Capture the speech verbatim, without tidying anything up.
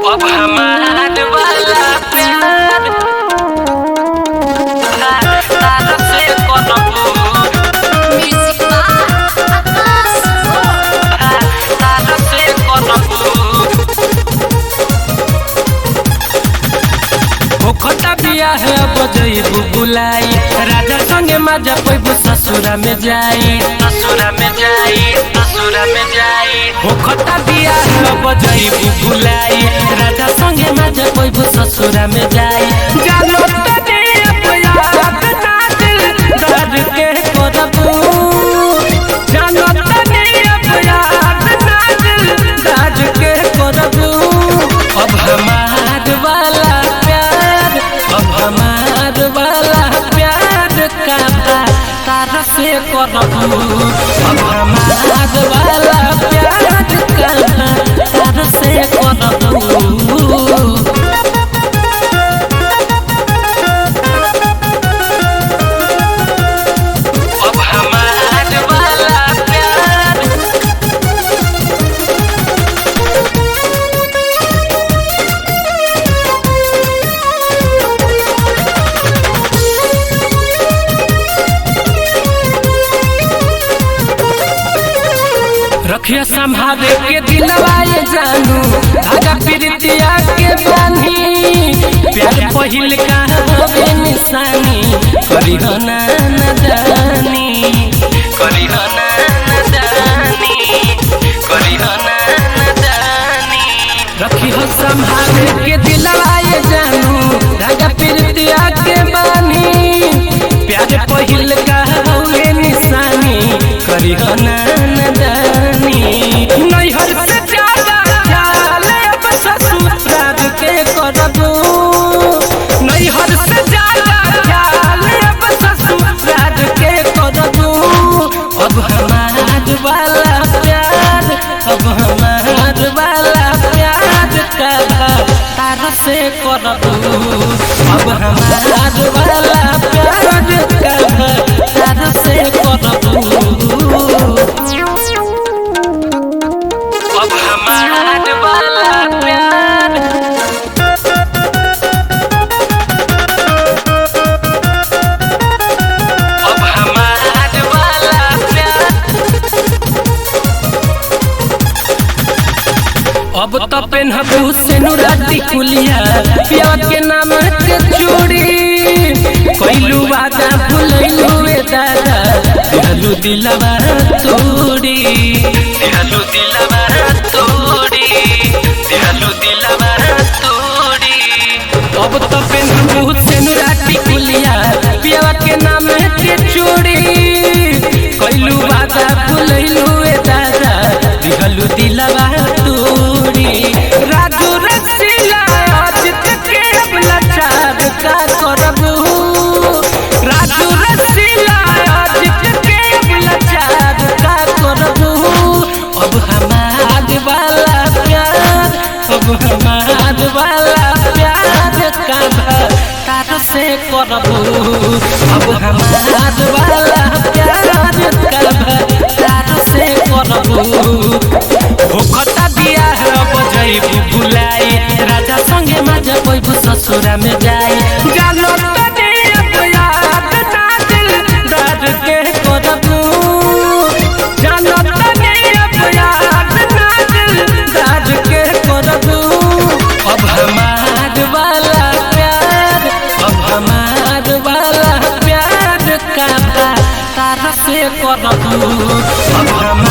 अब हमार वाला प्यार तारा से करबू म्यूजिक बा आकाश तारा से करबू ओखता बिया है बजैबू बुलाई राजा संगे मजा पैबू ससुरा में जाई ससुरा में जाई ससुरा में जाई ओखता बिया है बजैबू बुलाई राजा संगे मजा पैबू ससुरा में जाई जानो तने अपयात ना दिल दर्द के करबू जानो तने अपयात ना दिल दर्द के करबू अब हमार वाला प्यार अब हमार वाला प्यार का तारा से करबू अब हमार वाला प्यार का तारा से करबू अब हमार वाला प्यार रखिया संभाले के दिलवाए जानू धागा प्रीतिया के बानी प्यार पहिल का होवे निशानी करी हो ना न जानी करी हो ना न जानी करी हो ना न जानी रखिया संभाले के दिलवाए जानू धागा प्रीतिया के बानी प्यार पहिल का होवे निशानी करी हो ना न जानी नैहर से ज्यादा ख्याल अब ससुराल के करबू नैहर से ज्यादा ख्याल अब ससुराल के करबू अब हमार वाला प्यार अब हमार वाला प्यार का तारा से करबू अब हमार वाला प्यार का तारा से करबू अब हमार वाला प्यार अब हमार वाला प्यार अब तो पेन्हबू से नुराती कुलिया प्यार के नाम के चूड़ी कैलू वादा भुलैलू ए दादा दिलू दिलवा तोड़ी दिलू दिलवा तोड़ी दिलू दिलवा तोड़ी अब तो पेन्हबू से नुराती कुलिया प्यार के नाम के चूड़ी कैलू वादा भुलैलू ए दादा दिलू दिलवा तोड़ी राजू रसीला जित के अब लाचार का करबू राजू रसीला जित के अब लाचार का करबू अब हमार वाला प्यार अब हमार वाला प्यार का तारा से करबू अब हमार वाला प्यार का तारा से करबू होखता बिया है बजैबू बुलाई राजा संगे मजा पैबू ससुरा में जाई जानो तने अपयात ना दिल दर्द के करबू जानो तने अपयात ना दिल दर्द के करबू अब हमार वाला प्यार अब हमार वाला प्यार का तारा से करबू अब हमार